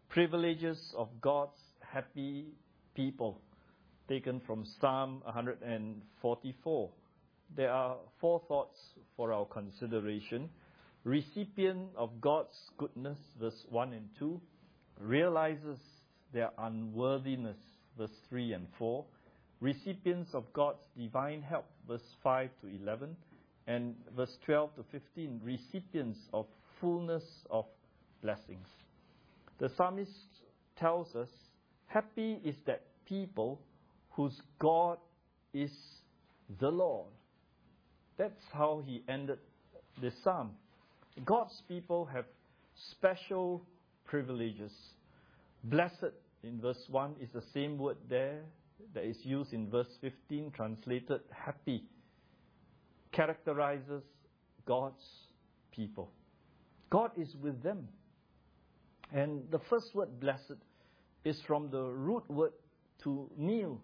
privileges of God's happy people, taken from Psalm 144. There are 4 thoughts for our consideration. Recipient of God's goodness, verse 1 and 2, realizes their unworthiness, verse 3 and 4. Recipients of God's divine help, verse 5 to 11. And verse 12 to 15, recipients of fullness of blessings. The psalmist tells us, happy is that people whose God is the Lord. That's how he ended this psalm. God's people have special privileges. Blessed in verse 1 is the same word there that is used in verse 15, translated happy. Characterizes God's people. God is with them. And the first word, blessed, is from the root word to kneel,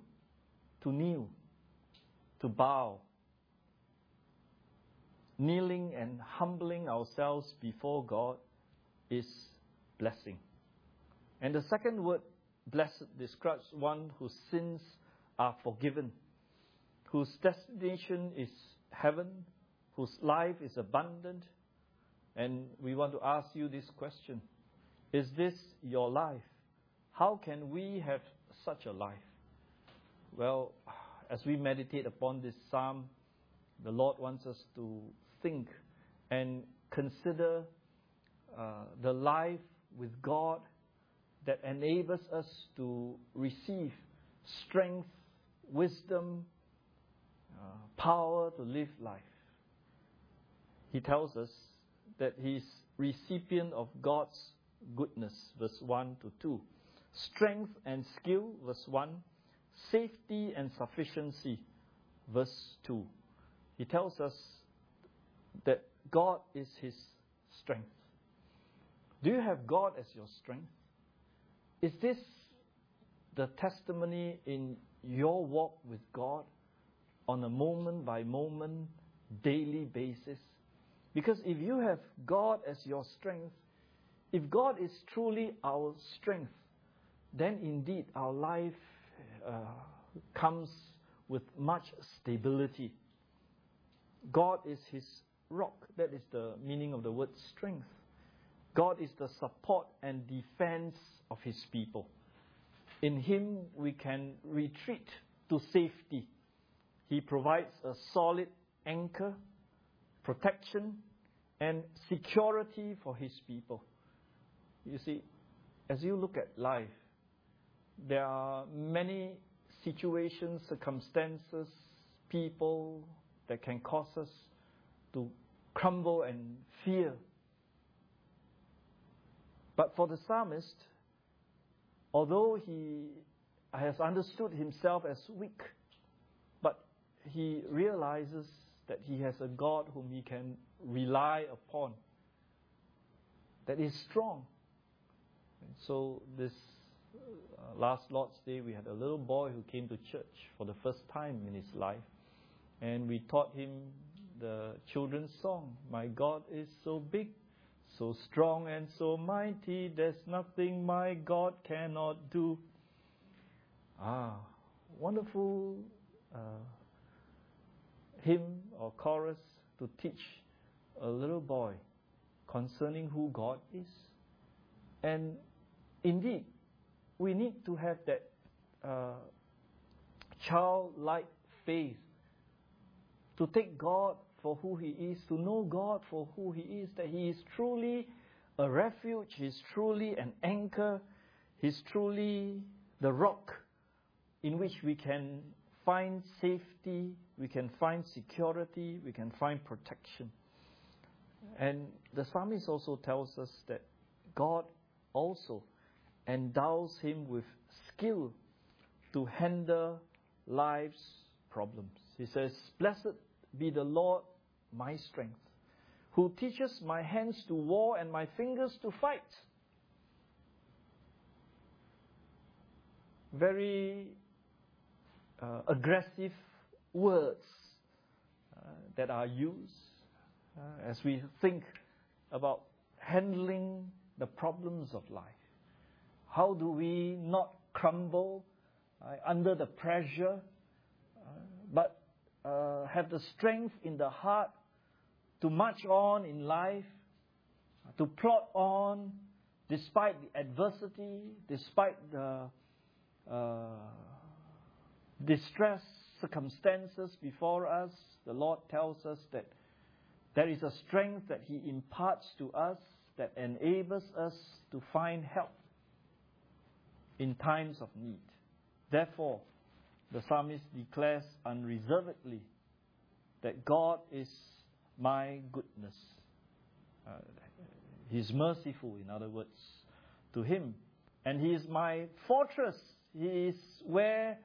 to bow. Kneeling and humbling ourselves before God is blessing. And the second word, blessed, describes one whose sins are forgiven, whose destination is heaven, whose life is abundant. And we want to ask you this question. Is this your life? How can we have such a life? Well, as we meditate upon this psalm, the Lord wants us to think and consider the life with God that enables us to receive strength, wisdom, power to live life. He tells us that he is recipient of God's goodness, verse 1 to 2. Strength and skill, verse 1. Safety and sufficiency, verse 2. He tells us that God is his strength. Do you have God as your strength? Is this the testimony in your walk with God on a moment-by-moment, daily basis? Because if you have God as your strength, if God is truly our strength, then indeed our life comes with much stability. God is his rock. That is the meaning of the word strength. God is the support and defense of his people. In him we can retreat to safety. He provides a solid anchor, protection, and security for his people. You see, as you look at life, there are many situations, circumstances, people that can cause us to crumble and fear. But for the psalmist, although he has understood himself as weak, but he realizes that he has a God whom he can rely upon, that is strong. And so this last Lord's Day, we had a little boy who came to church for the first time in his life. And we taught him the children's song, My God is so big, so strong and so mighty, there's nothing my God cannot do. Wonderful hymn or chorus to teach a little boy concerning who God is. And indeed, we need to have that childlike faith to take God for who he is, to know God for who he is, that he is truly a refuge, he is truly an anchor, he is truly the rock in which we can find safety, we can find security, we can find protection. And the psalmist also tells us that God also endows him with skill to handle life's problems. He says, Blessed be the Lord, my strength, who teaches my hands to war and my fingers to fight. Very aggressive words that are used as we think about handling the problems of life. How do we not crumble under the pressure, but have the strength in the heart to march on in life, to plod on despite the adversity, despite the distress circumstances before us? The Lord tells us that there is a strength that He imparts to us that enables us to find help in times of need. Therefore, the psalmist declares unreservedly that God is my goodness. He's merciful, in other words, to him. And He is my fortress. He is where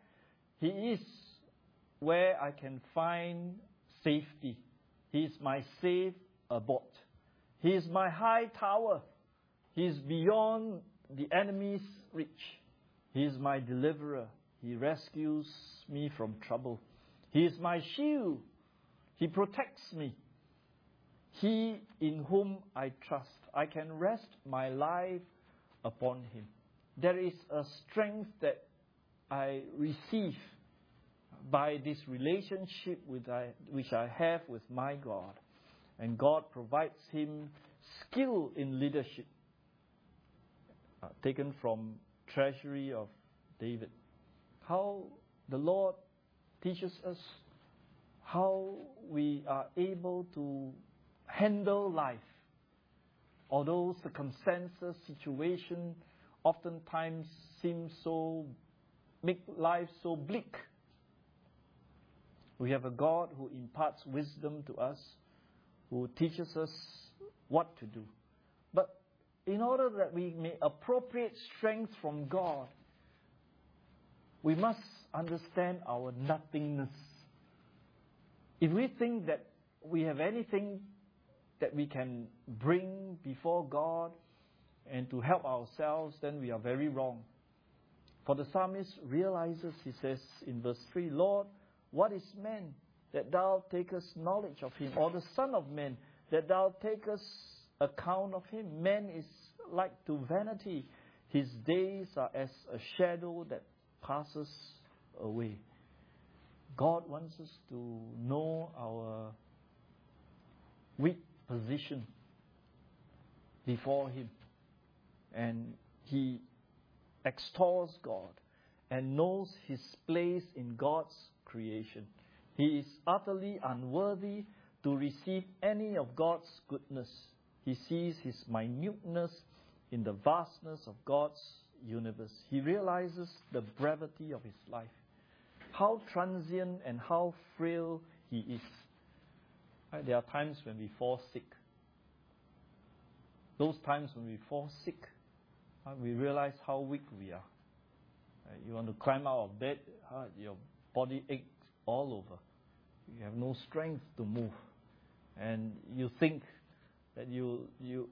I can find safety. He is my safe abode. He is my high tower. He is beyond the enemy's reach. He is my deliverer. He rescues me from trouble. He is my shield. He protects me. He in whom I trust. I can rest my life upon Him. There is a strength that I receive by this relationship which I have with my God. And God provides him skill in leadership. Taken from Treasury of David. How the Lord teaches us how we are able to handle life. Although circumstances, situation oftentimes make life so bleak. We have a God who imparts wisdom to us, who teaches us what to do. But in order that we may appropriate strength from God, we must understand our nothingness. If we think that we have anything that we can bring before God and to help ourselves, then we are very wrong. For the psalmist realizes, he says in verse 3, Lord, what is man that thou takest knowledge of him, or the son of man that thou takest account of him? Man is like to vanity. His days are as a shadow that passes away. God wants us to know our weak position before Him. And He extols God and knows His place in God's creation. He is utterly unworthy to receive any of God's goodness. He sees His minuteness in the vastness of God's universe. He realizes the brevity of His life, how transient and how frail He is. Right? There are times when we fall sick. Those times when we fall sick, we realize how weak we are. Right? You want to climb out of bed, your body aches all over. You have no strength to move. And you think that you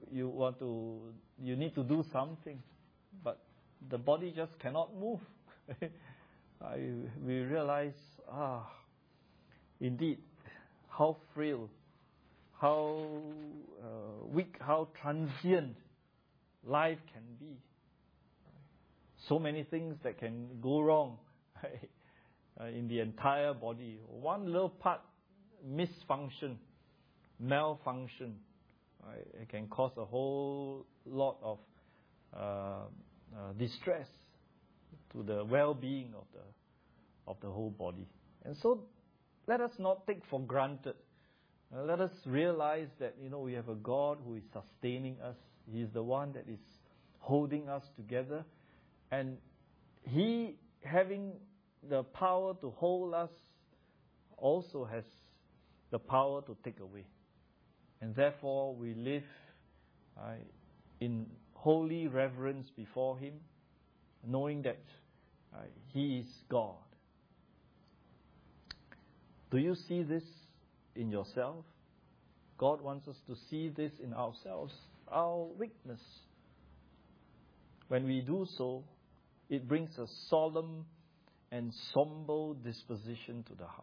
need to do something, but the body just cannot move. We realize, indeed, how frail, how weak, how transient life can be. So many things that can go wrong in the entire body. One little part malfunction, it can cause a whole lot of distress to the well-being of the whole body. And so let us not take for granted. Let us realize that we have a God who is sustaining us. He is the one that is holding us together. And He, having the power to hold us, also has the power to take away. And therefore we live in holy reverence before Him, knowing that He is God. Do you see this in yourself? God wants us to see this in ourselves, our weakness. When we do so, it brings a solemn and somber disposition to the heart.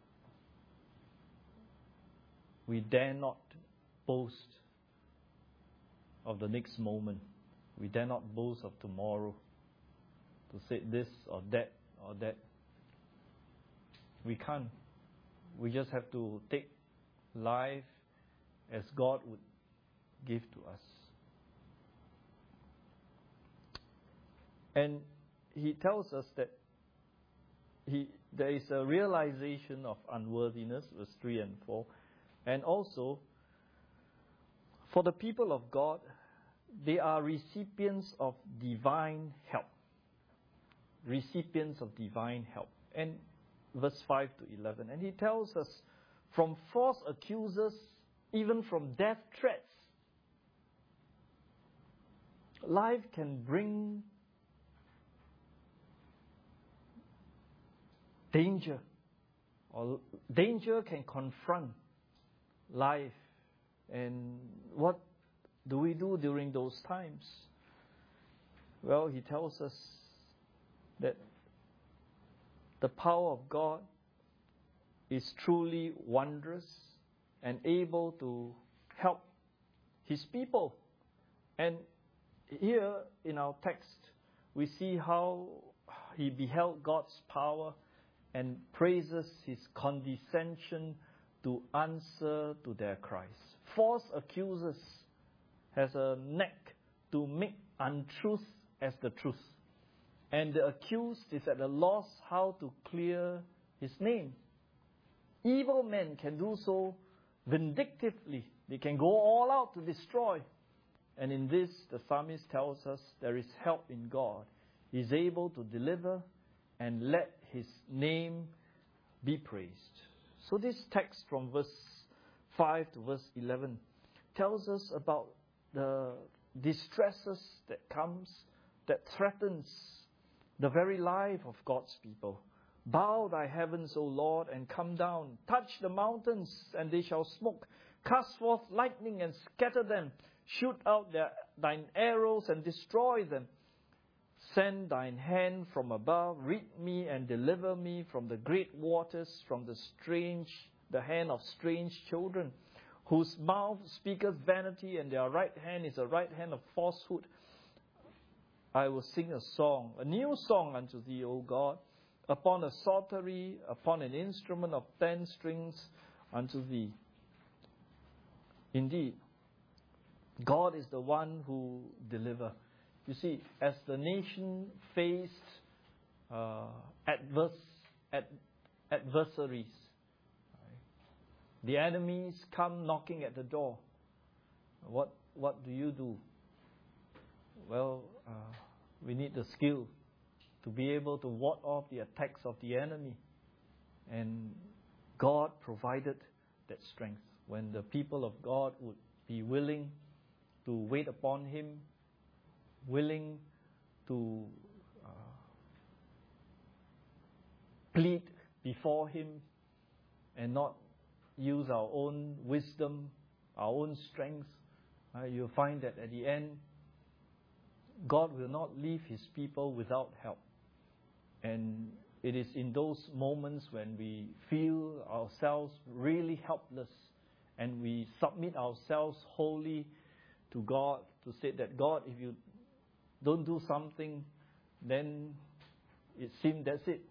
We dare not boast of the next moment. We dare not boast of tomorrow. to say this or that or that. We can't. We just have to take life as God would give to us. And he tells us that there is a realization of unworthiness, verse 3 and 4. And also, for the people of God, they are recipients of divine help. Recipients of divine help. And verse 5 to 11. And he tells us, from false accusers, even from death threats, life can bring danger, or danger can confront life. And what do we do during those times? Well, he tells us that the power of God is truly wondrous and able to help His people. And here in our text, we see how he beheld God's power and praises His condescension to answer to their cries. False accusers has a knack to make untruth as the truth. And the accused is at a loss how to clear his name. Evil men can do so vindictively. They can go all out to destroy. And in this, the psalmist tells us there is help in God. He is able to deliver and let His name be praised. So this text from verse 5 to verse 11 tells us about the distresses that comes, that threatens the very life of God's people. Bow thy heavens, O Lord, and come down. Touch the mountains, and they shall smoke. Cast forth lightning and scatter them. Shoot out thine arrows and destroy them. Send thine hand from above. Rid me and deliver me from the great waters, from the hand of strange children, whose mouth speaketh vanity, and their right hand is a right hand of falsehood. I will sing a song, a new song unto thee, O God, upon a psaltery, upon an instrument of 10 strings unto thee. Indeed, God is the one who delivers. You see, as the nation faced adversaries, the enemies come knocking at the door. What do? Well, we need the skill to be able to ward off the attacks of the enemy. And God provided that strength. When the people of God would be willing to wait upon Him, willing to plead before Him, and not use our own wisdom, our own strength, you'll find that at the end, God will not leave His people without help. And it is in those moments when we feel ourselves really helpless and we submit ourselves wholly to God, to say that, God, if you don't do something, then it seems that's it.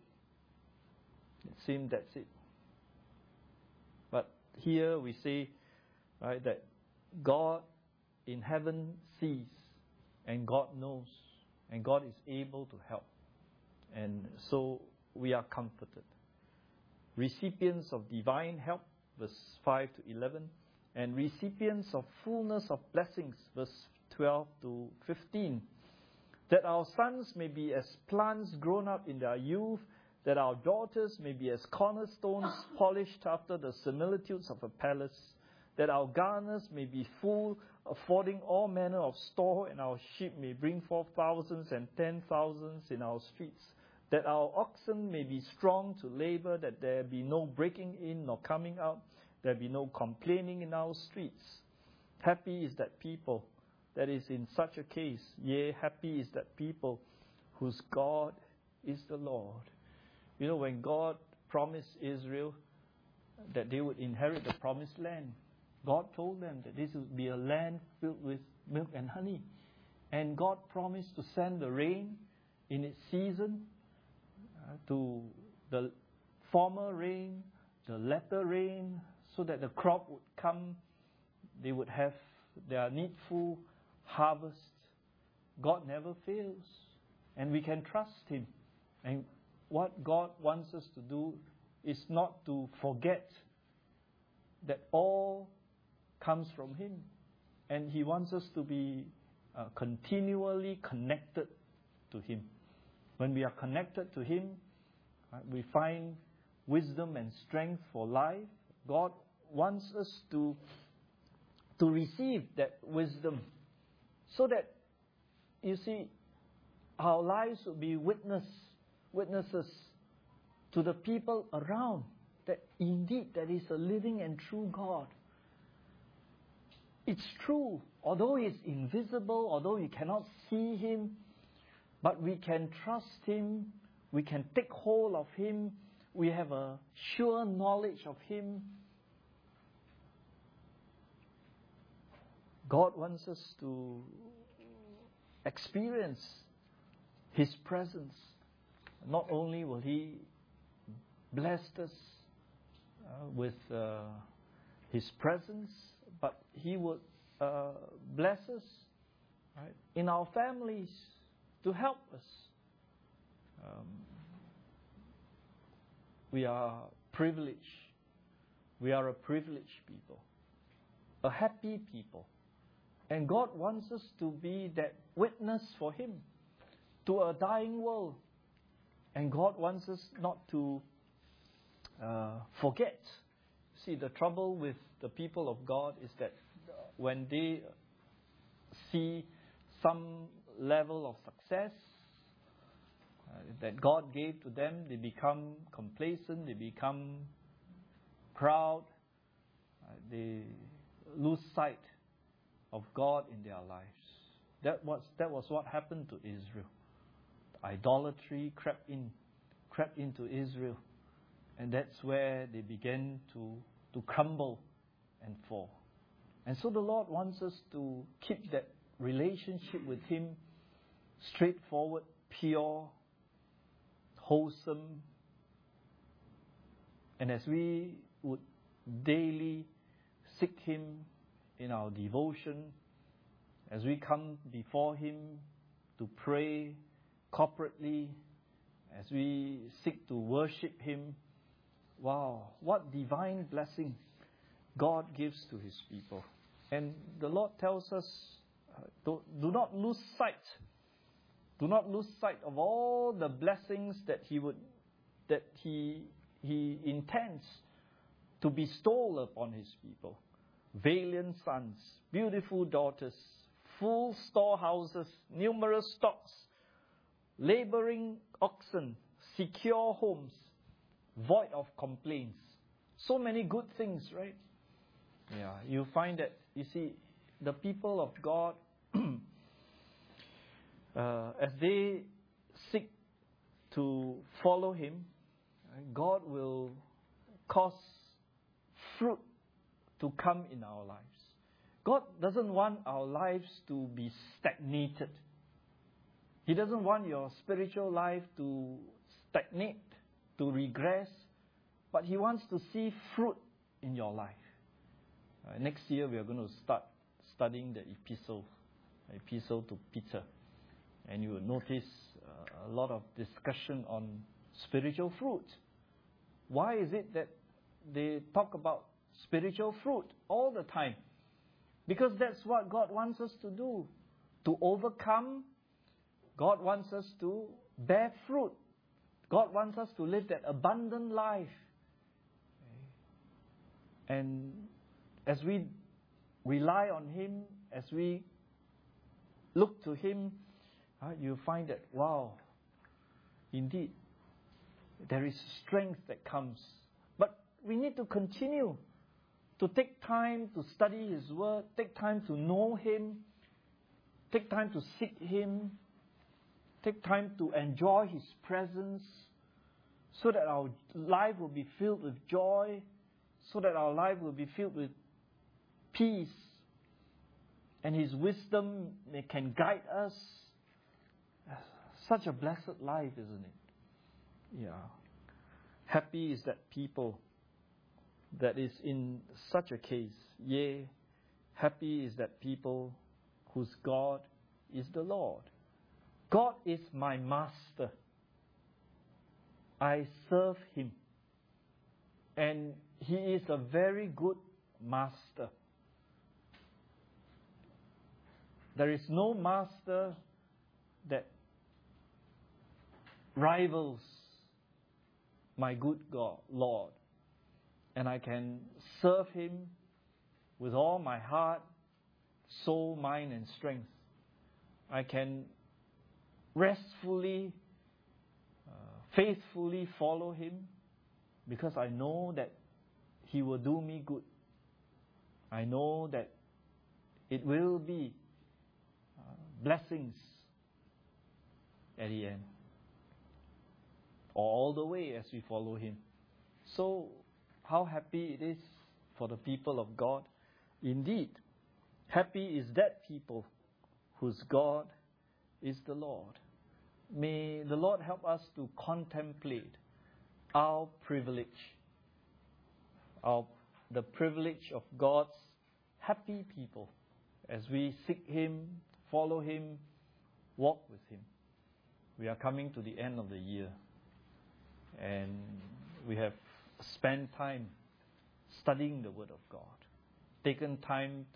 But here we say, right, that God in heaven sees, and God knows, and God is able to help. And so we are comforted. Recipients of divine help, verse 5 to 11, and recipients of fullness of blessings, verse 12 to 15, that our sons may be as plants grown up in their youth, that our daughters may be as cornerstones polished after the similitudes of a palace, that our garners may be full, affording all manner of store, and our sheep may bring forth thousands and 10,000s in our streets, that our oxen may be strong to labor, that there be no breaking in nor coming out, there be no complaining in our streets. Happy is that people that is in such a case. Yea, happy is that people whose God is the Lord. You know, when God promised Israel that they would inherit the promised land, God told them that this would be a land filled with milk and honey. And God promised to send the rain in its season, to the former rain, the latter rain, so that the crop would come, they would have their needful harvest. God never fails, and we can trust Him. And what God wants us to do is not to forget that all comes from Him, and He wants us to be continually connected to Him. When we are connected to Him, we find wisdom and strength for life. God wants us to receive that wisdom, so that, you see, our lives will be witnesses to the people around that indeed there is a living and true God. It's true, although He's invisible, although we cannot see Him, but we can trust Him, we can take hold of Him, we have a sure knowledge of Him. God wants us to experience His presence. Not only will He bless us with His presence, but He would bless us, right, in our families to help us. We are privileged. We are a privileged people, a happy people. And God wants us to be that witness for Him to a dying world. And God wants us not to forget. See, the trouble with the people of God is that when they see some level of success that God gave to them, they become complacent, they become proud, they lose sight of God in their lives. That was what happened to Israel. Idolatry crept into Israel, and that's where they began to crumble and fall. And so the Lord wants us to keep that relationship with Him straightforward, pure, wholesome. And as we would daily seek Him in our devotion, as we come before Him to pray corporately, as we seek to worship Him, wow, what divine blessing God gives to His people. And the Lord tells us, do not lose sight. Do not lose sight of all the blessings that He intends to bestow upon His people. Valiant sons, beautiful daughters, full storehouses, numerous stocks, laboring oxen, secure homes, void of complaints. So many good things, right? Yeah, you find that, you see, the people of God, as they seek to follow Him, God will cause fruit to come in our lives. God doesn't want our lives to be stagnated. He doesn't want your spiritual life to stagnate, to regress, but He wants to see fruit in your life. Next year we are going to start studying the epistle to Peter. And you will notice a lot of discussion on spiritual fruit. Why is it that they talk about spiritual fruit all the time? Because that's what God wants us to do. To overcome, God wants us to bear fruit. God wants us to live that abundant life. And as we rely on Him, as we look to Him, you find that, wow, indeed, there is strength that comes. But we need to continue to take time to study His Word, take time to know Him, take time to seek Him, take time to enjoy His presence, so that our life will be filled with joy, so that our life will be filled with peace, and His wisdom can guide us, Such a blessed life, isn't it? Yeah. Happy is that people that is in such a case. Yea, happy is that people whose God is the Lord. God is my master. I serve Him. And He is a very good master. There is no master that rivals my good God, Lord. And I can serve Him with all my heart, soul, mind, and strength. I can restfully, faithfully follow Him because I know that He will do me good. I know that it will be blessings at the end, or all the way as we follow Him. So, how happy it is for the people of God. Indeed, happy is that people whose God is the Lord. May the Lord help us to contemplate our privilege, the privilege of God's happy people as we seek Him, follow Him, walk with Him. We are coming to the end of the year, and we have spent time studying the Word of God, taken time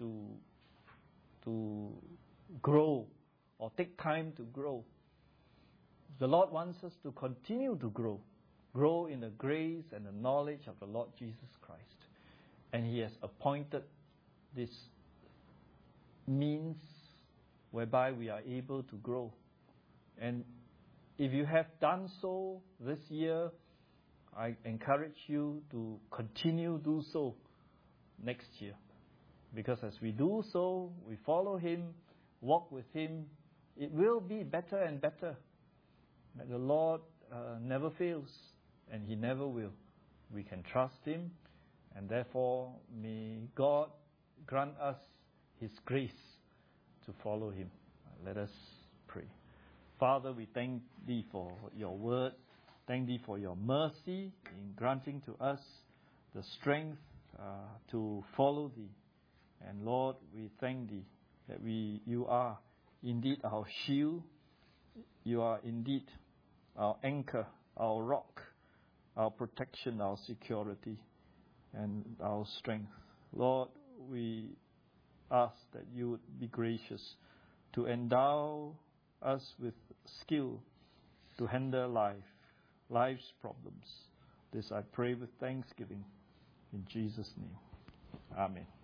to grow, or take time to grow. The Lord wants us to continue to grow in the grace and the knowledge of the Lord Jesus Christ. And He has appointed this means whereby we are able to grow. And if you have done so this year, I encourage you to continue do so next year. Because as we do so, we follow Him, walk with Him, it will be better and better. The Lord never fails, and He never will. We can trust Him, and therefore may God grant us His grace to follow Him. Let us pray. Father, we thank Thee for Your word. Thank Thee for Your mercy in granting to us the strength to follow Thee. And Lord, we thank Thee that You are indeed our shield. You are indeed our anchor, our rock, our protection, our security, and our strength. Lord, we ask that You would be gracious to endow us with skill to handle life's problems. This I pray with thanksgiving in Jesus' name. Amen.